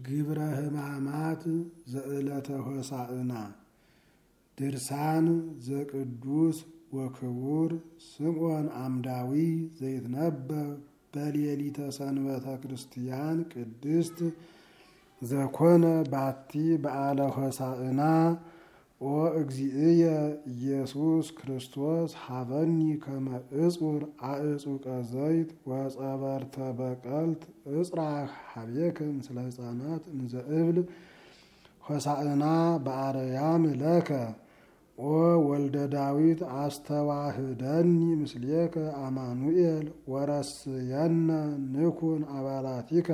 ግብረ ሕማማት ዘዕለተ ሆሳዕና ድርሳን ዘቅዱስ ወክቡር ስምዖን አምዳዊ ዘይትነበብ በሌሊተ ሰንበተ ክርስቲያን ቅድስት ዘኮነ ባቲ በዓለ ሆሳዕና ኦ እግዚእየ ኢየሱስ ክርስቶስ ሀበኒ ከመ እጹር አእጹቀ ዘይት ወጸበርተ በቀልት እጽራህ ሀቤከ ምስለ ሕፃናት እንዘ እብል ሆሳዕና በአርያም ለከ ኦ ወልደ ዳዊት አስተዋህደኒ ምስሌከ አማኑኤል ወረስየነ ንኩን አባላቲከ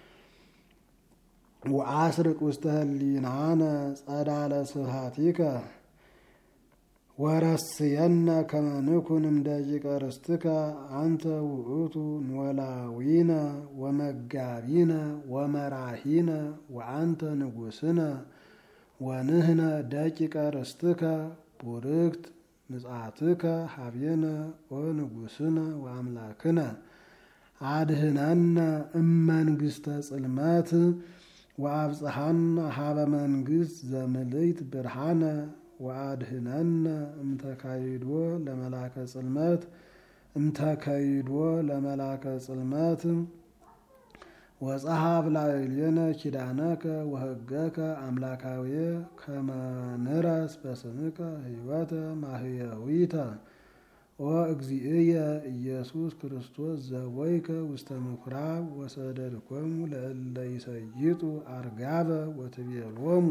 ወአስርቅ ውስተ ህሊናነ ጸዳለ ስብሐቲከ ወረስየነ ከመ ንኩን እምደቂቀ ርስትከ አንተ ውእቱ ኖላዊነ ወመጋቢነ ወመራሂነ ወአንተ ንጉስነ ወንህነ ደቂቀ ርስትከ ቡርክት ምጽአትከ ሀቤነ ወንጉስነ ወአምላክነ አድህነነ እመንግስተ ጽልመት ወአብጽሐነ ሀበ መንግስት ዘምልዕት ብርሃነ ወአድህነነ እምተካይዶ ለመላከ ጽልመት ወጸሐፍ ላዕሌነ ኪዳነከ ወሕገከ አምላካዊ ከመ ንረስ በስምከ ሕይወተ ማህየዊተ ኦ እግዚእየ ኢየሱስ ክርስቶስ ዘወይከ ውስተ ምኵራብ ወሰደድኮሙ ለእለ ይሰይጡ አርጋበ ወትቤሎሙ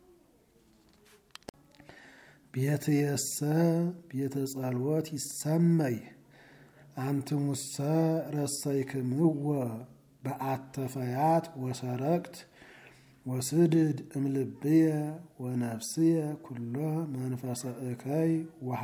ቤትየሰ ቤተ ጸልወት ይሰመይ አንትሙሰ ረሰይክምዎ በአተፈያት ወሰረቅት ወስድድ እምልብየ ወነፍስየ ኩሎ መንፈሰ እከይ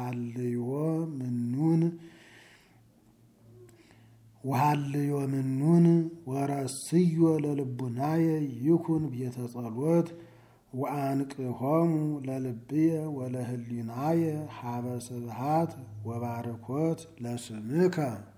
ወሃልዮ ምኑን ወረስዮ ለልቡናየ ይኩን ቤተ ጸሎት ወአንቅሆሙ ለልብየ ወለህሊናየ ሀበ ስብሐት ወባርኮት ለስምከ